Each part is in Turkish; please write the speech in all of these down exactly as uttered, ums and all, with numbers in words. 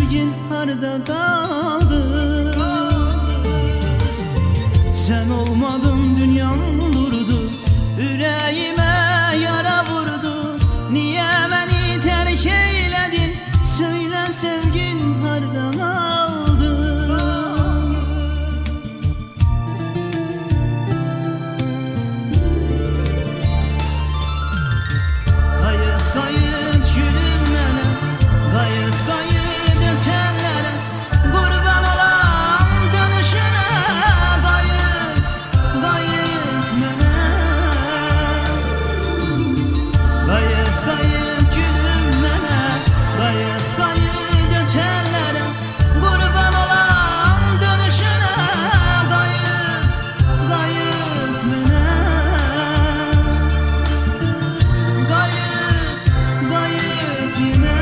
sevgin harda kaldı? Sen olmadın dünyam durdu, yüreğime yara vurdu. Niye beni terk eyledin? Söyle sevgin harda kaldı? Kayıt kayıt gülüm mene, kayıt kayıt ötenlere, kurban olam dönüşüne. Kayıt kayıt mene, kayıt kayıt gülüm mene, kayıt kayıt ötenlere, kurban olam dönüşüne. Kayıt kayıt mene, kayıt kayıt yine.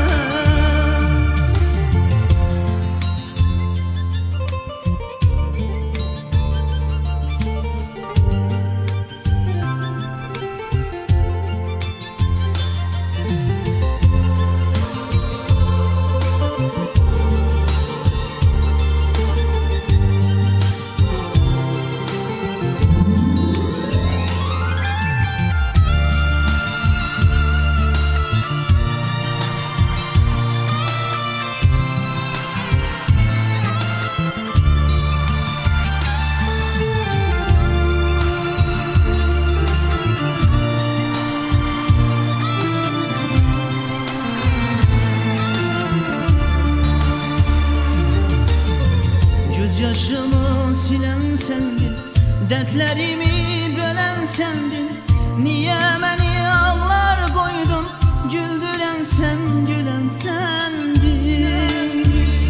Göz yaşımı silen sendin, dertlerimi bölen sendin. Niye beni ağlar koydun? Güldüren sen, gülen sendin.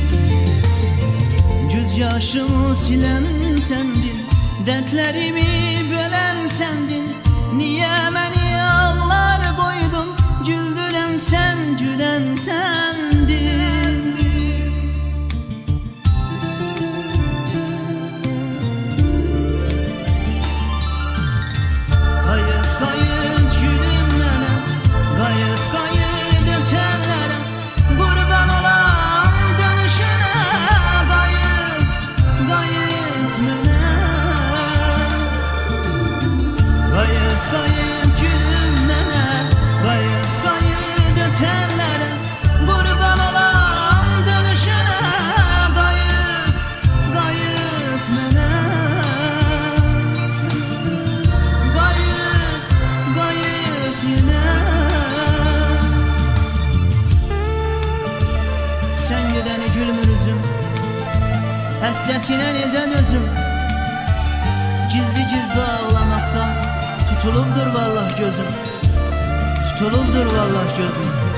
Göz yaşımı silen sendin, dertlerimi bölen sendin. Niye beni ağlar koydun? Güldüren sen, gülen sendin. Kayıt kayıt gülüm mene, kayıt kayıt ötenlere, kurban olam dönüşüne. Kayıt kayıt mene, kayıt kayıt gülüm mene, kayıt kayıt ötenlere, kurban olam dönüşüne. Kayıt kayıt mene, kayıt kayıt yine. Sen gideni gülmür üzüm, hasretine neden özüm. Gizli gizli ağlamaktan tutulubdur vallah gözüm, tutulubdur vallah gözüm.